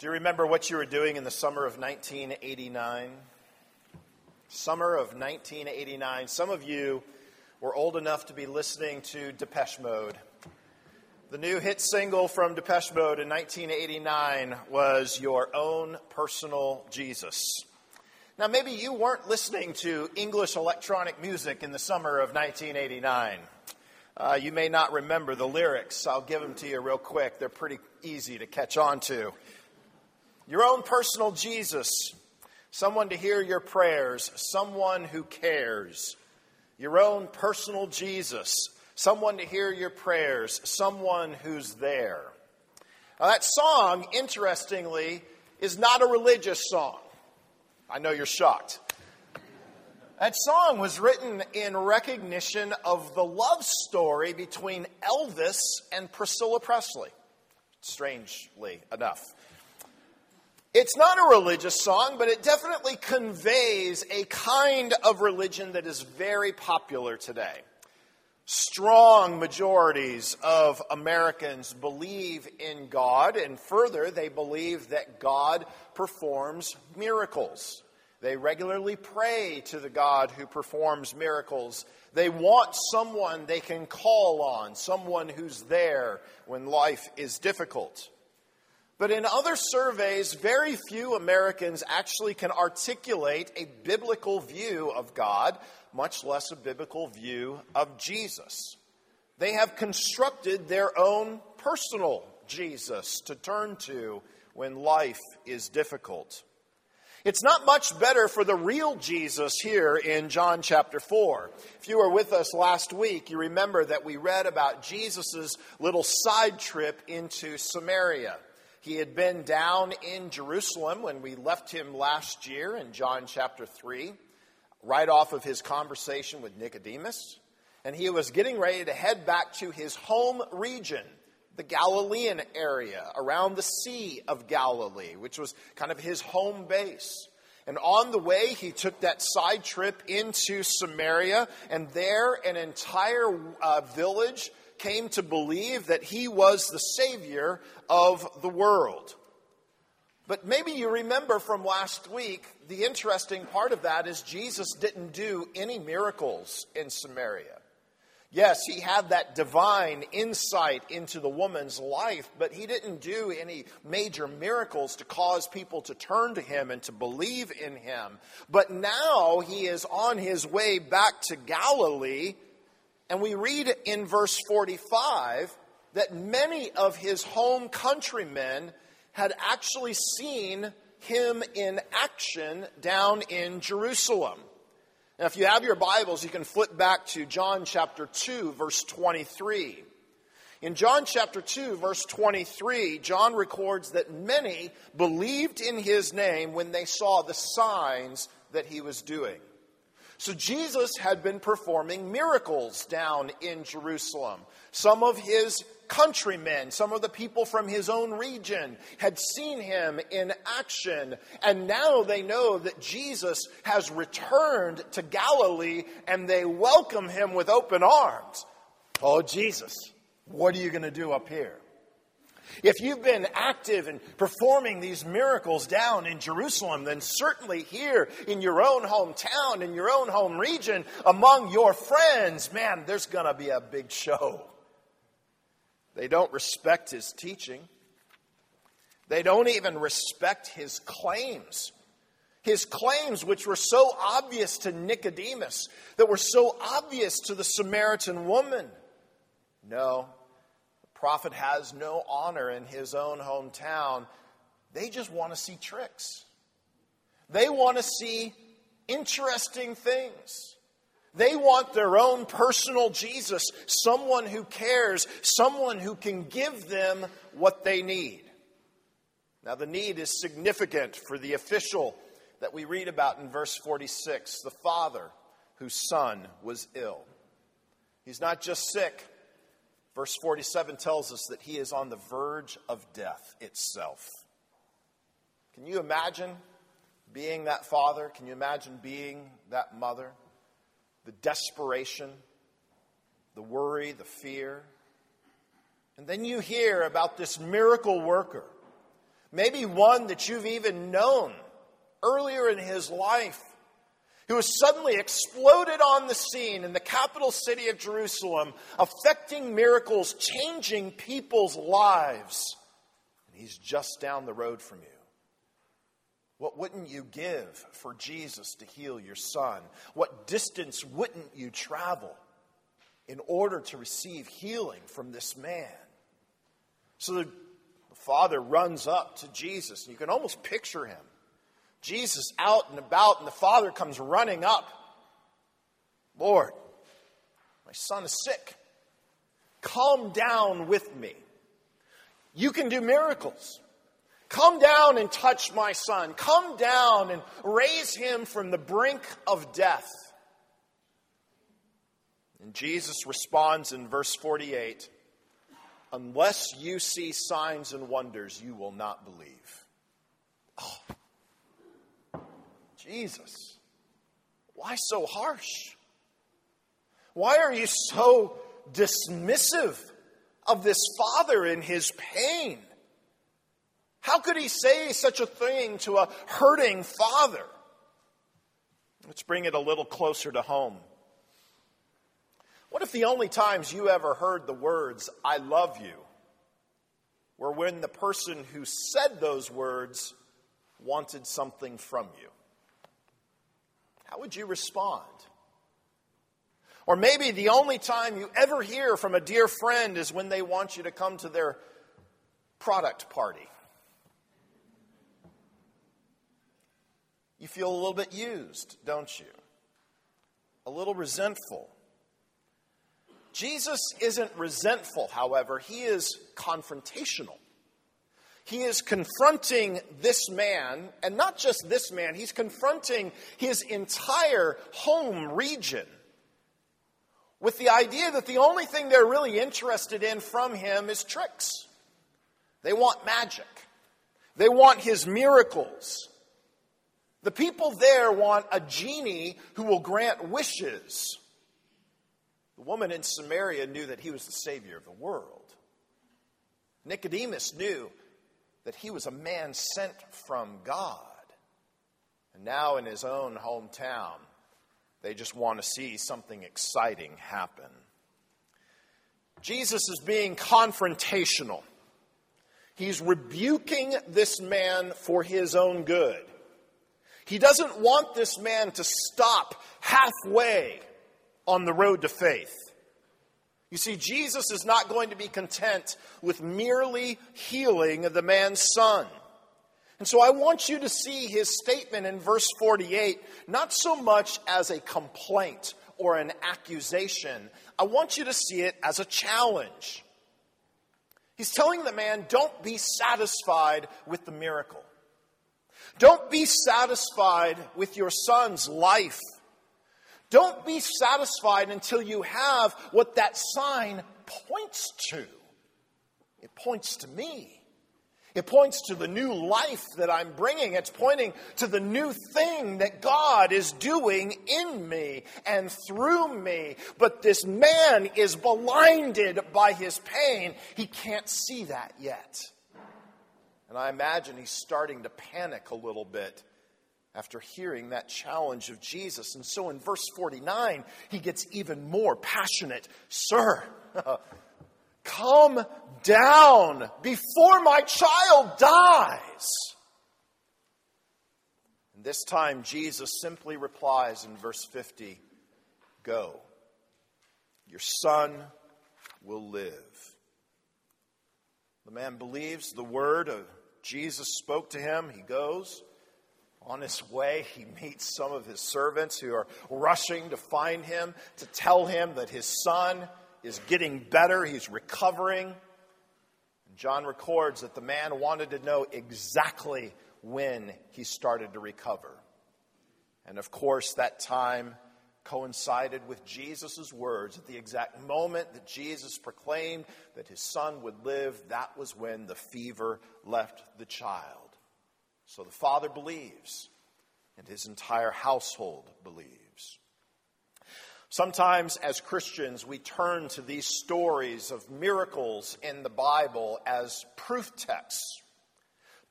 Do you remember what you were doing in the summer of 1989? Summer of 1989. Some of you were old enough to be listening to Depeche Mode. The new hit single from Depeche Mode in 1989 was Your Own Personal Jesus. Now, maybe you weren't listening to English electronic music in the summer of 1989. You may not remember the lyrics. I'll give them to you real quick. They're pretty easy to catch on to. Your own personal Jesus, someone to hear your prayers, someone who cares. Your own personal Jesus, someone to hear your prayers, someone who's there. Now, that song, interestingly, is not a religious song. I know you're shocked. That song was written in recognition of the love story between Elvis and Priscilla Presley, strangely enough. It's not a religious song, but it definitely conveys a kind of religion that is very popular today. Strong majorities of Americans believe in God, and further, they believe that God performs miracles. They regularly pray to the God who performs miracles. They want someone they can call on, someone who's there when life is difficult. But in other surveys, very few Americans actually can articulate a biblical view of God, much less a biblical view of Jesus. They have constructed their own personal Jesus to turn to when life is difficult. It's not much better for the real Jesus here in John chapter 4. If you were with us last week, you remember that we read about Jesus' little side trip into Samaria. He had been down in Jerusalem when we left him last year in John chapter 3, right off of his conversation with Nicodemus. And he was getting ready to head back to his home region, the Galilean area, around the Sea of Galilee, which was kind of his home base. And on the way, he took that side trip into Samaria, and there an entire village came to believe that he was the Savior of the world. But maybe you remember from last week, the interesting part of that is Jesus didn't do any miracles in Samaria. Yes, he had that divine insight into the woman's life, but he didn't do any major miracles to cause people to turn to him and to believe in him. But now he is on his way back to Galilee. And we read in verse 45 that many of his home countrymen had actually seen him in action down in Jerusalem. Now, if you have your Bibles, you can flip back to John chapter 2, verse 23. In John chapter 2, verse 23, John records that many believed in his name when they saw the signs that he was doing. So Jesus had been performing miracles down in Jerusalem. Some of his countrymen, some of the people from his own region had seen him in action. And now they know that Jesus has returned to Galilee and they welcome him with open arms. Oh, Jesus, what are you going to do up here? If you've been active in performing these miracles down in Jerusalem, then certainly here in your own hometown, in your own home region, among your friends, man, there's going to be a big show. They don't respect his teaching. They don't even respect his claims. His claims, which were so obvious to Nicodemus, that were so obvious to the Samaritan woman. No. Prophet has no honor in his own hometown. They just want to see tricks. They want to see interesting things. They want their own personal Jesus, someone who cares, someone who can give them what they need. Now, the need is significant for the official that we read about in verse 46, the father whose son was ill. He's not just sick. Verse 47 tells us that he is on the verge of death itself. Can you imagine being that father? Can you imagine being that mother? The desperation, the worry, the fear. And then you hear about this miracle worker. Maybe one that you've even known earlier in his life, who has suddenly exploded on the scene in the capital city of Jerusalem, affecting miracles, changing people's lives. And he's just down the road from you. What wouldn't you give for Jesus to heal your son? What distance wouldn't you travel in order to receive healing from this man? So the father runs up to Jesus. You can almost picture him. Jesus out and about, and the father comes running up. Lord, my son is sick. Come down with me. You can do miracles. Come down and touch my son. Come down and raise him from the brink of death. And Jesus responds in verse 48, unless you see signs and wonders, you will not believe. Oh. Jesus, why so harsh? Why are you so dismissive of this father in his pain? How could he say such a thing to a hurting father? Let's bring it a little closer to home. What if the only times you ever heard the words, I love you, were when the person who said those words wanted something from you? How would you respond? Or maybe the only time you ever hear from a dear friend is when they want you to come to their product party. You feel a little bit used, don't you? A little resentful. Jesus isn't resentful, however. He is confrontational. He is confronting this man, and not just this man, he's confronting his entire home region with the idea that the only thing they're really interested in from him is tricks. They want magic. They want his miracles. The people there want a genie who will grant wishes. The woman in Samaria knew that he was the Savior of the world. Nicodemus knew that he was a man sent from God. And now in his own hometown, they just want to see something exciting happen. Jesus is being confrontational. He's rebuking this man for his own good. He doesn't want this man to stop halfway on the road to faith. You see, Jesus is not going to be content with merely healing the man's son. And so I want you to see his statement in verse 48, not so much as a complaint or an accusation. I want you to see it as a challenge. He's telling the man, don't be satisfied with the miracle. Don't be satisfied with your son's life. Don't be satisfied until you have what that sign points to. It points to me. It points to the new life that I'm bringing. It's pointing to the new thing that God is doing in me and through me. But this man is blinded by his pain. He can't see that yet. And I imagine he's starting to panic a little bit after hearing that challenge of Jesus. And so in verse 49, he gets even more passionate. Sir, come down before my child dies. And this time Jesus simply replies in verse 50, go, your son will live. The man believes the word of Jesus spoke to him. He goes. On his way, he meets some of his servants who are rushing to find him, to tell him that his son is getting better, he's recovering. And John records that the man wanted to know exactly when he started to recover. And of course, that time coincided with Jesus' words. At the exact moment that Jesus proclaimed that his son would live, that was when the fever left the child. So the father believes, and his entire household believes. Sometimes as Christians, we turn to these stories of miracles in the Bible as proof texts.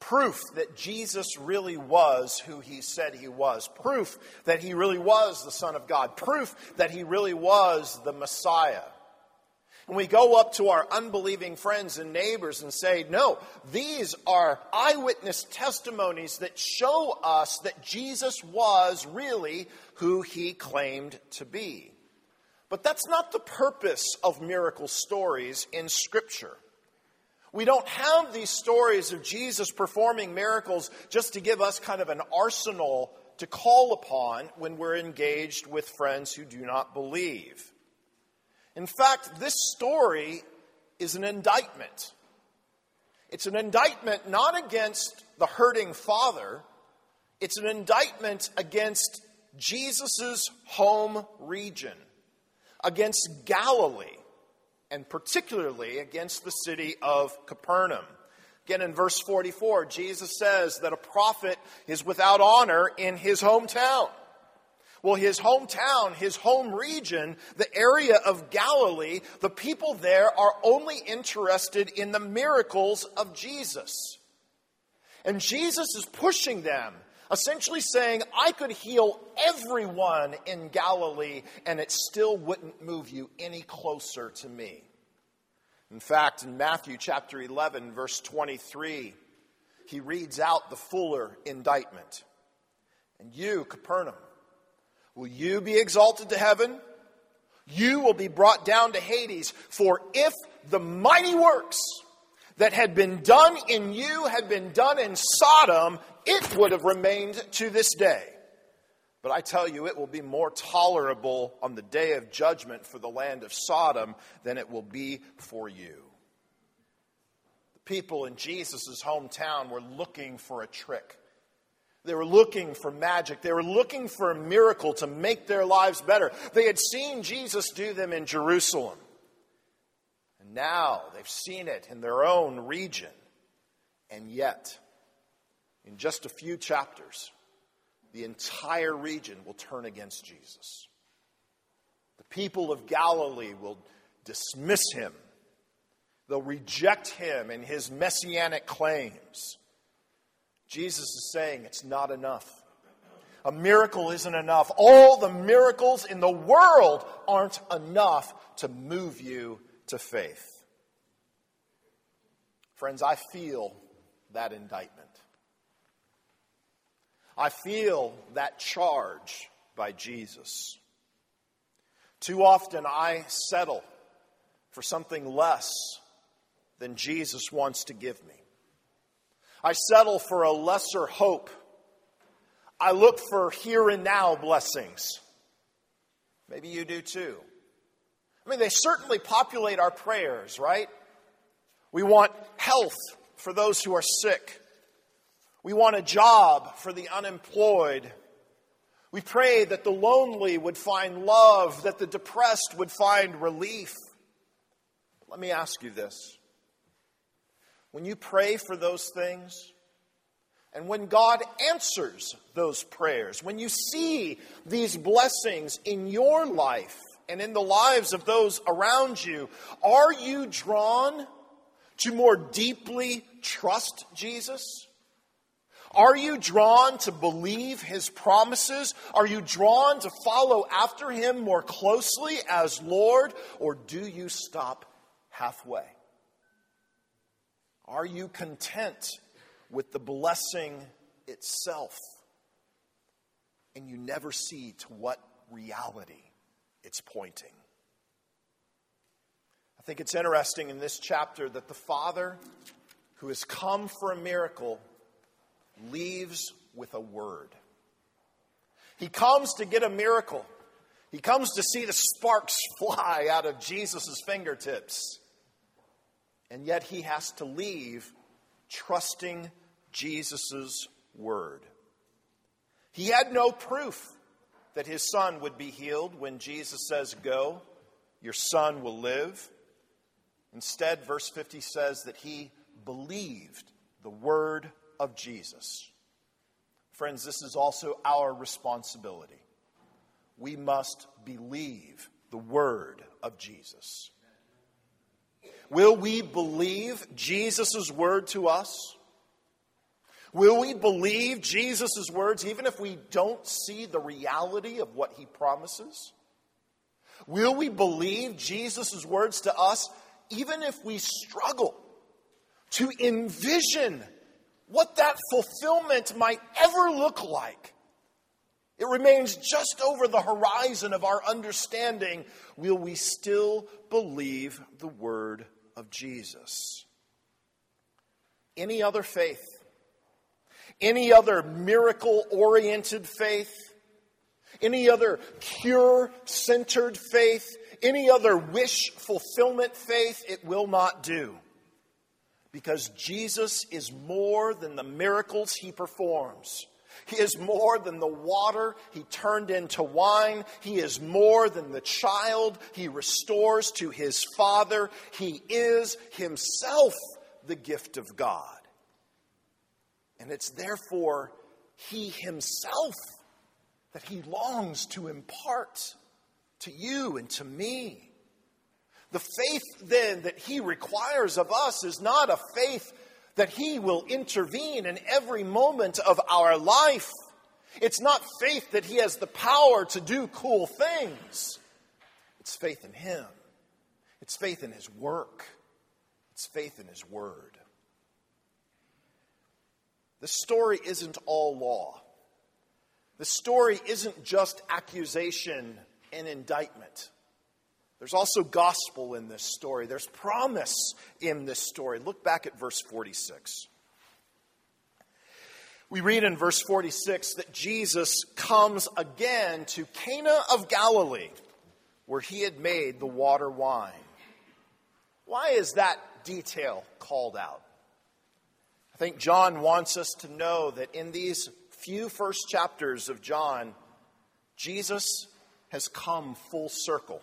Proof that Jesus really was who he said he was. Proof that he really was the Son of God. Proof that he really was the Messiah. And we go up to our unbelieving friends and neighbors and say, no, these are eyewitness testimonies that show us that Jesus was really who he claimed to be. But that's not the purpose of miracle stories in Scripture. We don't have these stories of Jesus performing miracles just to give us kind of an arsenal to call upon when we're engaged with friends who do not believe. In fact, this story is an indictment. It's an indictment not against the hurting father. It's an indictment against Jesus' home region, against Galilee, and particularly against the city of Capernaum. Again, in verse 44, Jesus says that a prophet is without honor in his hometown. Well, his hometown, his home region, the area of Galilee, the people there are only interested in the miracles of Jesus. And Jesus is pushing them, essentially saying, I could heal everyone in Galilee and it still wouldn't move you any closer to me. In fact, in Matthew chapter 11, verse 23, he reads out the fuller indictment. And you, Capernaum, will you be exalted to heaven? You will be brought down to Hades. For if the mighty works that had been done in you had been done in Sodom, it would have remained to this day. But I tell you, it will be more tolerable on the day of judgment for the land of Sodom than it will be for you. The people in Jesus' hometown were looking for a trick. They were looking for magic. They were looking for a miracle to make their lives better. They had seen Jesus do them in Jerusalem. And now they've seen it in their own region. And yet, in just a few chapters, the entire region will turn against Jesus. The people of Galilee will dismiss him. They'll reject him and his messianic claims. Jesus is saying it's not enough. A miracle isn't enough. All the miracles in the world aren't enough to move you to faith. Friends, I feel that indictment. I feel that charge by Jesus. Too often I settle for something less than Jesus wants to give me. I settle for a lesser hope. I look for here and now blessings. Maybe you do too. I mean, they certainly populate our prayers, right? We want health for those who are sick. We want a job for the unemployed. We pray that the lonely would find love, that the depressed would find relief. Let me ask you this. When you pray for those things, and when God answers those prayers, when you see these blessings in your life and in the lives of those around you, are you drawn to more deeply trust Jesus? Are you drawn to believe his promises? Are you drawn to follow after him more closely as Lord? Or do you stop halfway? Are you content with the blessing itself? And you never see to what reality it's pointing. I think it's interesting in this chapter that the Father who has come for a miracle leaves with a word. He comes to get a miracle. He comes to see the sparks fly out of Jesus' fingertips. And yet he has to leave trusting Jesus' word. He had no proof that his son would be healed when Jesus says, "Go, your son will live." Instead, verse 50 says that he believed the word of Jesus. Friends, this is also our responsibility. We must believe the word of Jesus. Will we believe Jesus' word to us? Will we believe Jesus' words even if we don't see the reality of what he promises? Will we believe Jesus' words to us even if we struggle to envision what that fulfillment might ever look like? It remains just over the horizon of our understanding. Will we still believe the word of Jesus? Any other faith, any other miracle-oriented faith, any other cure-centered faith, any other wish-fulfillment faith, it will not do. Because Jesus is more than the miracles he performs. He is more than the water he turned into wine. He is more than the child he restores to his Father. He is himself the gift of God. And it's therefore he himself that he longs to impart to you and to me. The faith then that he requires of us is not a faith that he will intervene in every moment of our life. It's not faith that he has the power to do cool things. It's faith in him. It's faith in his work. It's faith in his word. The story isn't all law. The story isn't just accusation and indictment. There's also gospel in this story. There's promise in this story. Look back at verse 46. We read in verse 46 that Jesus comes again to Cana of Galilee, where he had made the water wine. Why is that detail called out? I think John wants us to know that in these few first chapters of John, Jesus has come full circle.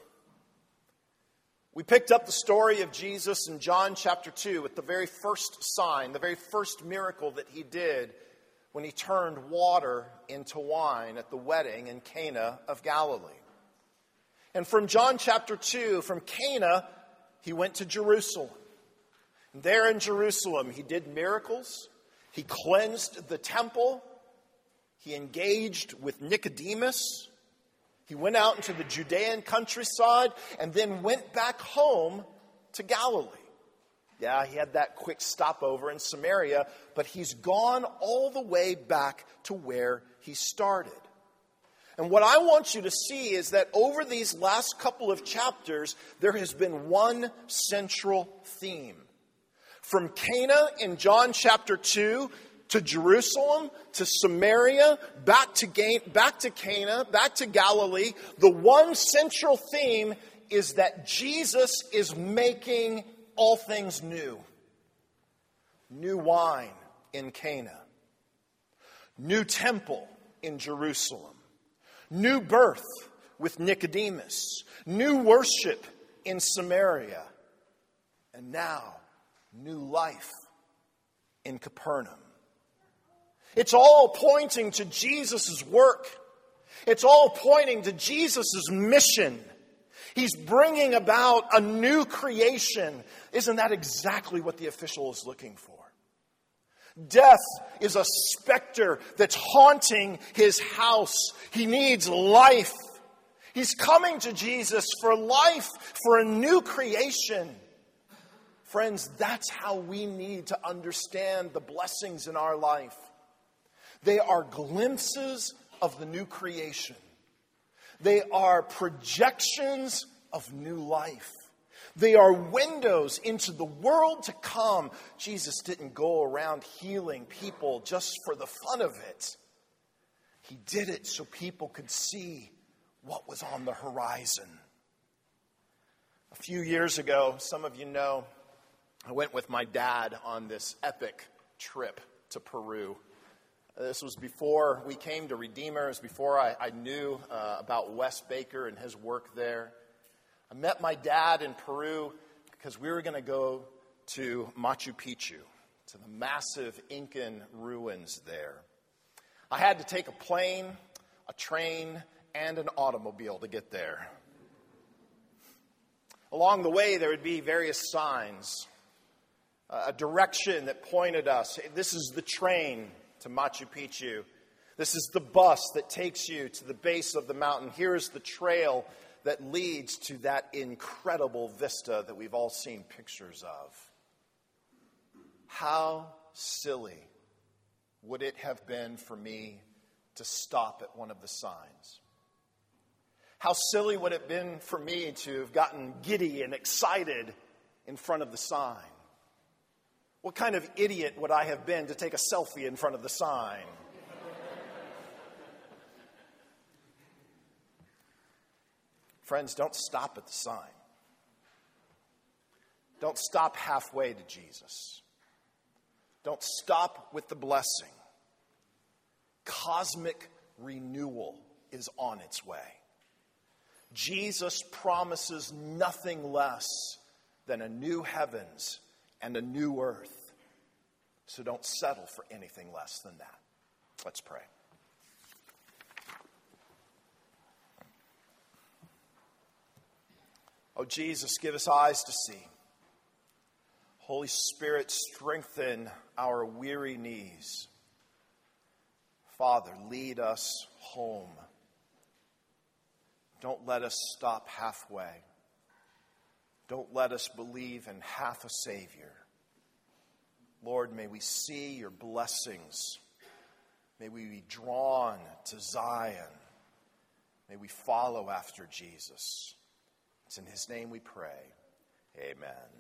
We picked up the story of Jesus in John chapter 2 with the very first sign, the very first miracle that he did when he turned water into wine at the wedding in Cana of Galilee. And from John chapter 2, from Cana, he went to Jerusalem. And there in Jerusalem, he did miracles. He cleansed the temple. He engaged with Nicodemus. He went out into the Judean countryside and then went back home to Galilee. Yeah, he had that quick stopover in Samaria, but he's gone all the way back to where he started. And what I want you to see is that over these last couple of chapters, there has been one central theme. From Cana in John chapter 2 to Jerusalem, to Samaria, back to Cana, back to Galilee, the one central theme is that Jesus is making all things new. New wine in Cana. New temple in Jerusalem. New birth with Nicodemus. New worship in Samaria. And now, new life in Capernaum. It's all pointing to Jesus' work. It's all pointing to Jesus' mission. He's bringing about a new creation. Isn't that exactly what the official is looking for? Death is a specter that's haunting his house. He needs life. He's coming to Jesus for life, for a new creation. Friends, that's how we need to understand the blessings in our life. They are glimpses of the new creation. They are projections of new life. They are windows into the world to come. Jesus didn't go around healing people just for the fun of it. He did it so people could see what was on the horizon. A few years ago, some of you know, I went with my dad on this epic trip to Peru. This was before we came to Redeemer. It was before I knew about Wes Baker and his work there. I met my dad in Peru because we were going to go to Machu Picchu, to the massive Incan ruins there. I had to take a plane, a train, and an automobile to get there. Along the way, there would be various signs, a direction that pointed us. This is the train. to Machu Picchu. This is the bus that takes you to the base of the mountain. Here is the trail that leads to that incredible vista that we've all seen pictures of. How silly would it have been for me to stop at one of the signs? How silly would it have been for me to have gotten giddy and excited in front of the sign? What kind of idiot would I have been to take a selfie in front of the sign? Friends, don't stop at the sign. Don't stop halfway to Jesus. Don't stop with the blessing. Cosmic renewal is on its way. Jesus promises nothing less than a new heavens and a new earth. So don't settle for anything less than that. Let's pray. Oh, Jesus, give us eyes to see. Holy Spirit, strengthen our weary knees. Father, lead us home. Don't let us stop halfway. Don't let us believe in half a Savior. Lord, may we see your blessings. May we be drawn to Zion. May we follow after Jesus. It's in his name we pray. Amen.